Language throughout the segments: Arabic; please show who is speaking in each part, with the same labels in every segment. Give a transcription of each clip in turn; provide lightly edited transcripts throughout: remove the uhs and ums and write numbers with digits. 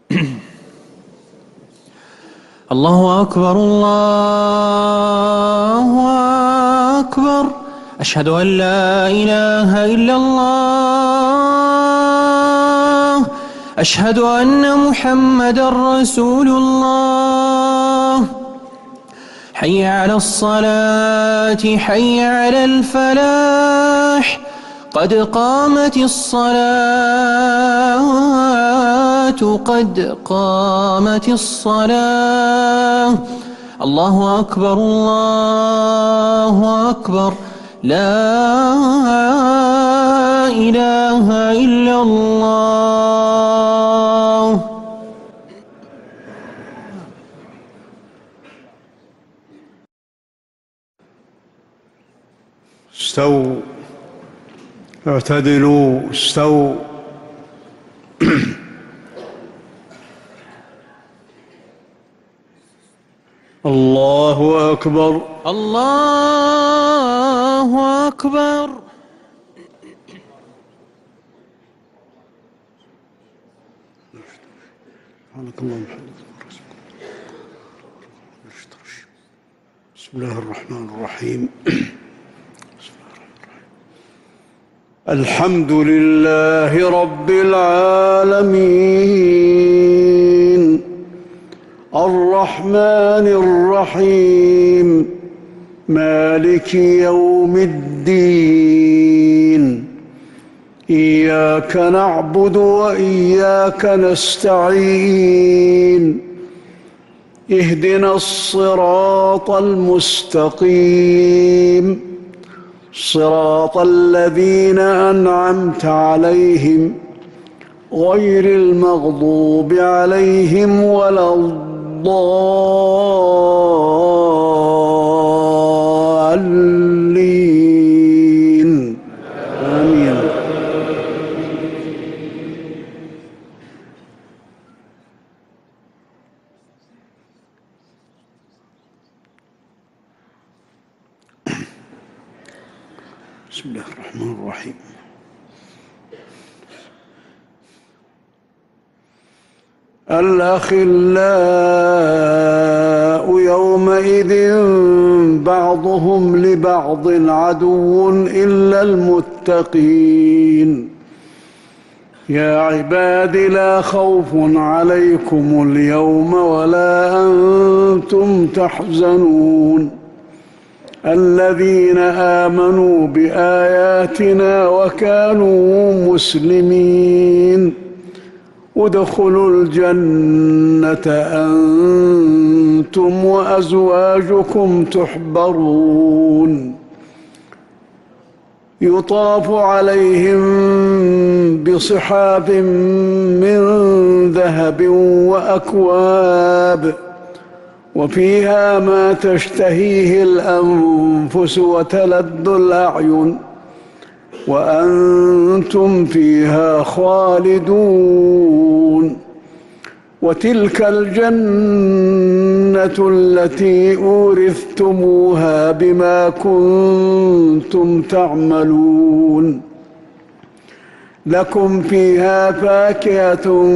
Speaker 1: الله أكبر الله أكبر. أشهد أن لا إله إلا الله. أشهد أن محمدًا رسول الله. حي على الصلاة حي على الفلاح. قد قامت الصلاة قد قامت الصلاة. الله أكبر الله أكبر. لا إله إلا الله.
Speaker 2: استووا اعتدلوا استووا. الله أكبر
Speaker 1: الله أكبر.
Speaker 2: سبحانك اللهم وبحمدك. بسم الله الرحمن الرحيم. الحمد لله رب العالمين الرحمن الرحيم مالك يوم الدين. إياك نعبد وإياك نستعين. اهدنا الصراط المستقيم صراط الذين أنعمت عليهم غير المغضوب عليهم ولا الضالين. آمين. بسم الله الرحمن الرحيم. الأخلاء يومئذ بعضهم لبعض عدو إلا المتقين. يا عباد لا خوف عليكم اليوم ولا أنتم تحزنون. الذين آمنوا بآياتنا وكانوا مسلمين ادخلوا الجنة أنتم وأزواجكم تحبرون. يطاف عليهم بصحاف من ذهب وأكواب وفيها ما تشتهيه الأنفس وتلذ الأعين وأنتم فيها خالدون. وتلك الجنة التي أورثتموها بما كنتم تعملون. لكم فيها فاكهة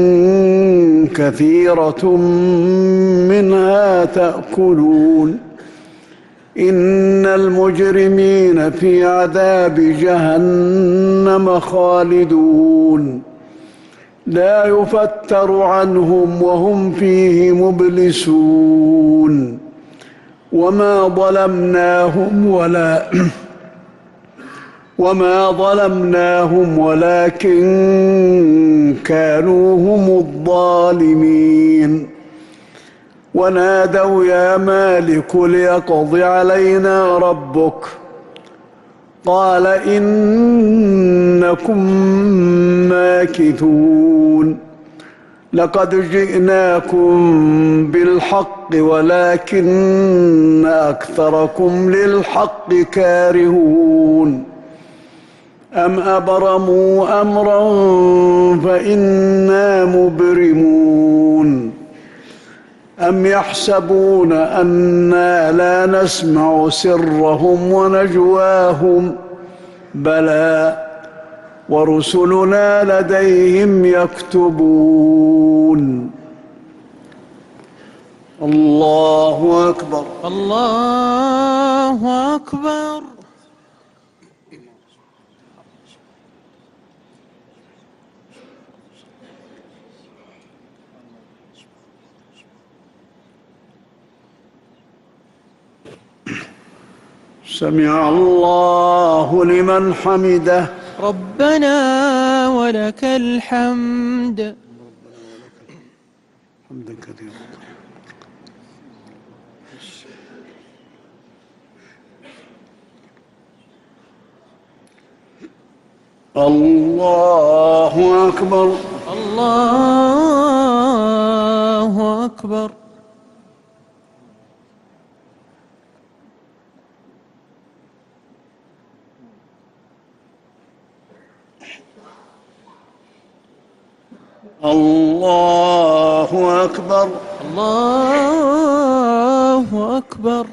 Speaker 2: كثيرة منها تأكلون. إن المجرمين في عذاب جهنم خالدون. لا يفتر عنهم وهم فيه مبلسون. وما ظلمناهم ولكن كانوا هم الظالمين. ونادوا يا مالك ليقض علينا ربك قال إنكم ماكثون. لقد جئناكم بالحق ولكن أكثركم للحق كارهون. أم أبرموا أمرا فإنا مبرمون. أم يحسبون أنا لا نسمع سرهم ونجواهم بلى ورسلنا لديهم يكتبون. أكبر.
Speaker 1: الله أكبر.
Speaker 2: سمع الله لمن حمده.
Speaker 1: ربنا ولك الحمد.
Speaker 2: حمدا كثيرا. الله أكبر.
Speaker 1: الله أكبر.
Speaker 2: الله أكبر.
Speaker 1: الله أكبر.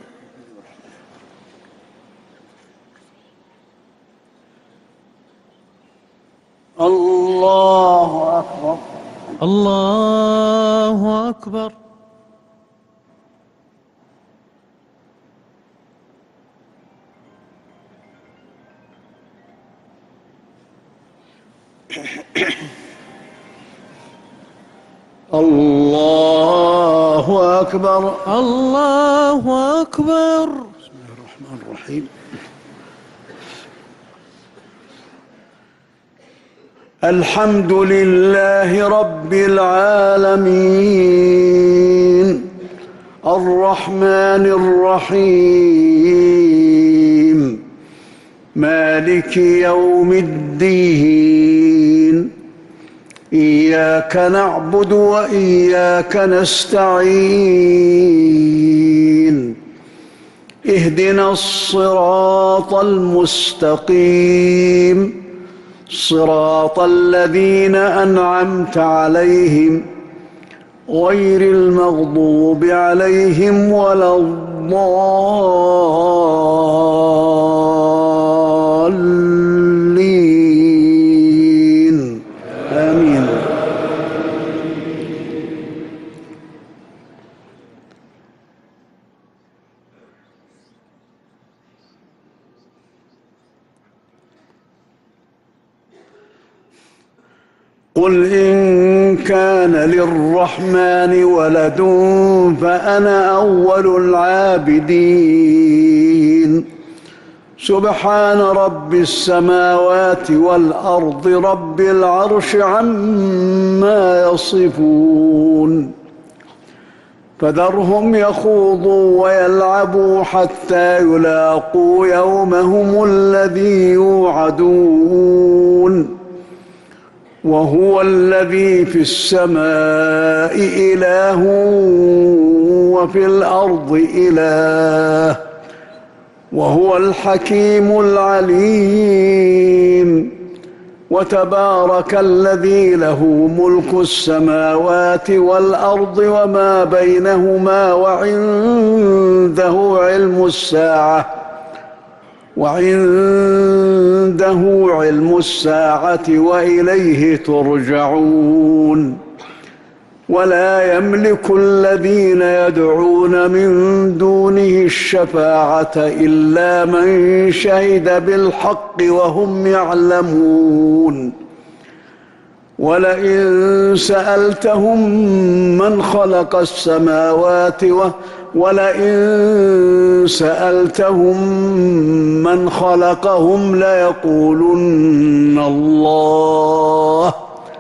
Speaker 2: الله أكبر.
Speaker 1: الله أكبر.
Speaker 2: الله أكبر.
Speaker 1: الله أكبر.
Speaker 2: بسم الله الرحمن الرحيم. الحمد لله رب العالمين الرحمن الرحيم مالك يوم الدين إياك نعبد وإياك نستعين اهدنا الصراط المستقيم صراط الذين أنعمت عليهم غير المغضوب عليهم ولا الضالين آمين. قل إن كان للرحمن ولد فأنا أول العابدين سبحان رب السماوات والأرض رب العرش عما يصفون فذرهم يخوضوا ويلعبوا حتى يلاقوا يومهم الذي يوعدون وهو الذي في السماء إله وفي الأرض إله وهو الحكيم العليم وتبارك الذي له ملك السماوات والأرض وما بينهما وعنده علم الساعة وإليه ترجعون ولا يملك الذين يدعون من دونه الشفاعة إلا من شهد بالحق وهم يعلمون ولئن سألتهم من خلق السماوات ولئن سألتهم من خلقهم ليقولن الله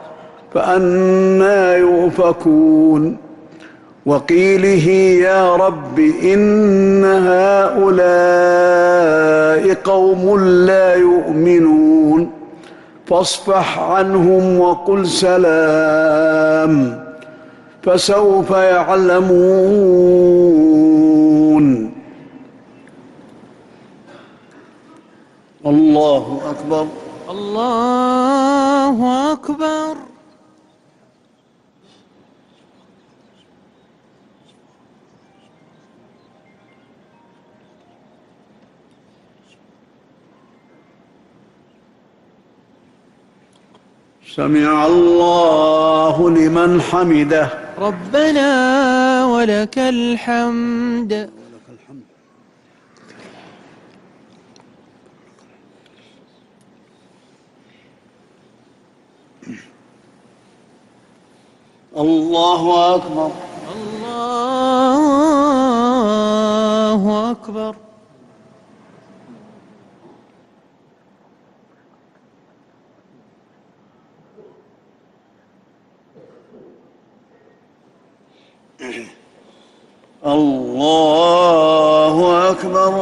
Speaker 2: فأنى يؤفكون وقيله يا رب إن هؤلاء قوم لا يؤمنون فاصفح عنهم وقل سلام فسوف يعلمون. الله أكبر.
Speaker 1: الله أكبر.
Speaker 2: سمع الله لمن حمده.
Speaker 1: ربنا ولك الحمد.
Speaker 2: الله أكبر.
Speaker 1: الله أكبر.
Speaker 2: الله أكبر.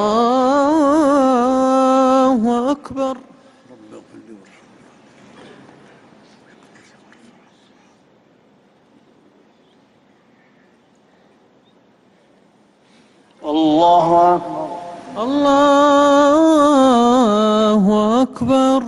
Speaker 1: الله أكبر.
Speaker 2: رب اغفر لي وارحمني. الله أكبر.
Speaker 1: الله أكبر.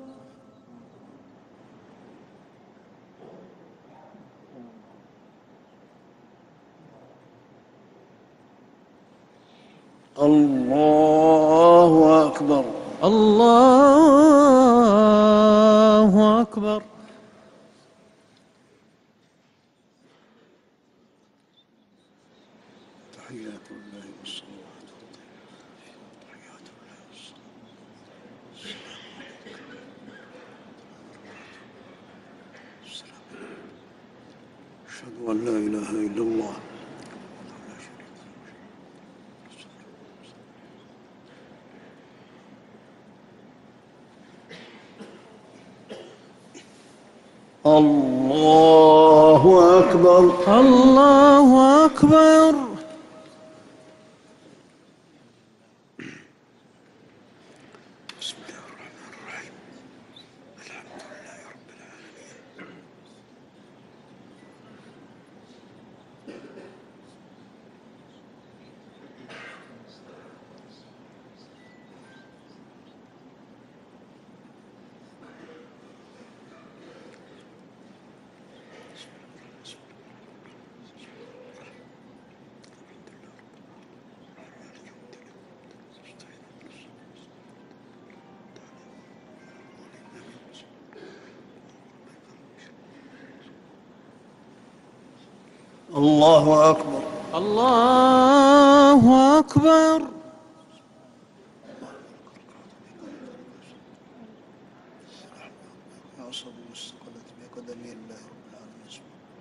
Speaker 2: الله أكبر.
Speaker 1: الله أكبر.
Speaker 2: تحيات الله والصلوات تحيات الله والصلوات. السلام عليكم. أشهد أن لا إله إلا الله. الله أكبر.
Speaker 1: الله أكبر.
Speaker 2: بسم الله الرحمن الرحيم. الحمد لله رب العالمين. الله أكبر.
Speaker 1: الله أكبر.
Speaker 2: أعصب واستقلت بقدم الله رب العالمين.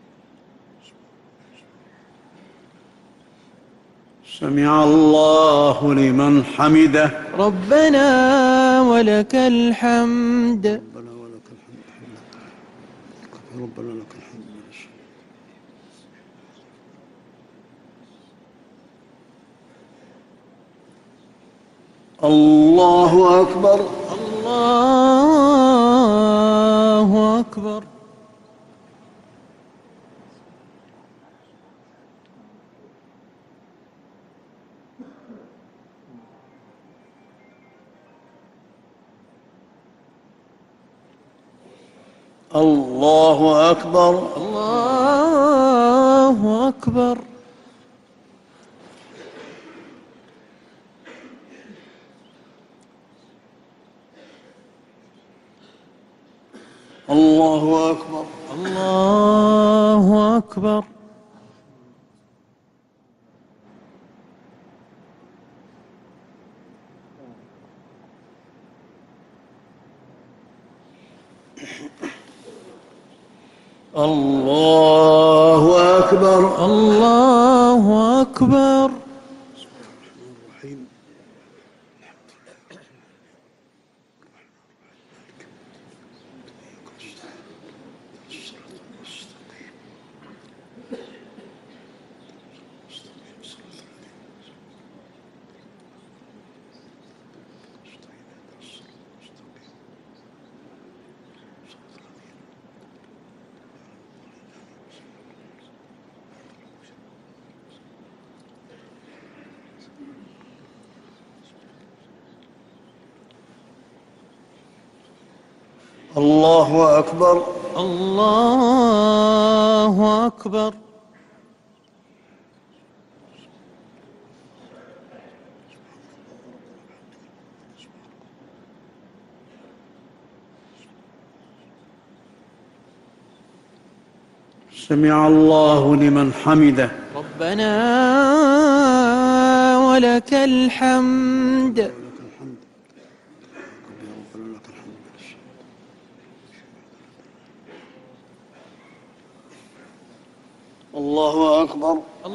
Speaker 2: سمع الله لمن حمده.
Speaker 1: ربنا ولك الحمد.
Speaker 2: ربنا ولك الحمد. ربنا لك الحمد. الله أكبر.
Speaker 1: الله أكبر.
Speaker 2: الله أكبر.
Speaker 1: الله أكبر.
Speaker 2: الله أكبر.
Speaker 1: الله أكبر.
Speaker 2: الله أكبر.
Speaker 1: الله أكبر.
Speaker 2: بسم الله الرحمن الرحيم. الله أكبر.
Speaker 1: الله أكبر.
Speaker 2: سمع الله لمن حمده.
Speaker 1: ربنا ولك الحمد.
Speaker 2: لك الحمد. ربنا لك الحمد. الله أكبر.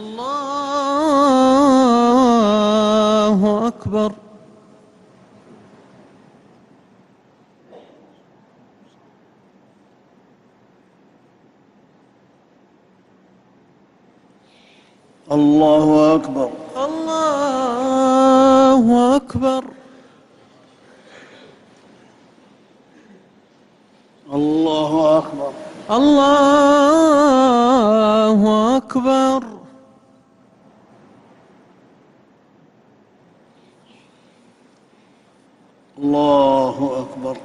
Speaker 1: الله أكبر.
Speaker 2: الله أكبر.
Speaker 1: الله أكبر.
Speaker 2: الله أكبر.
Speaker 1: الله أكبر.
Speaker 2: الله أكبر.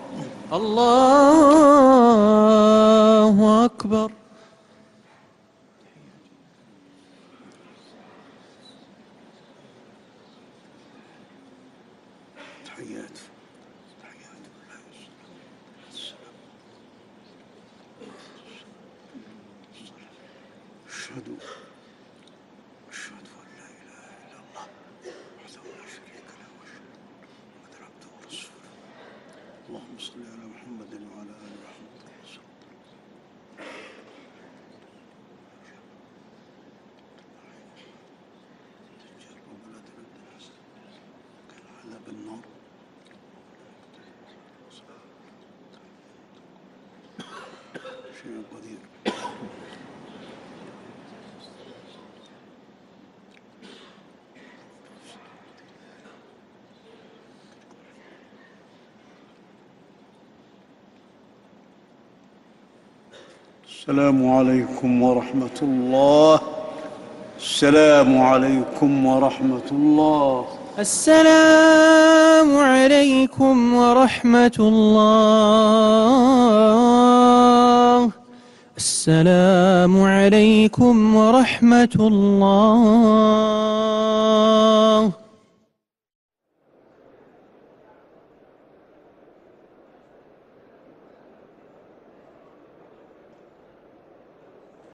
Speaker 1: الله أكبر.
Speaker 2: تحيات تحيات الله. السلام. أشهد أن لا إله إلا الله وحده لا شريك له وأشهد أن محمدا عبده ورسوله. اللهم صل على محمد وعلى آل محمد. عذاب النار. شيء قدير. السلام عليكم ورحمة الله. السلام عليكم ورحمة الله.
Speaker 1: السلام عليكم ورحمة الله. السلام عليكم ورحمة الله.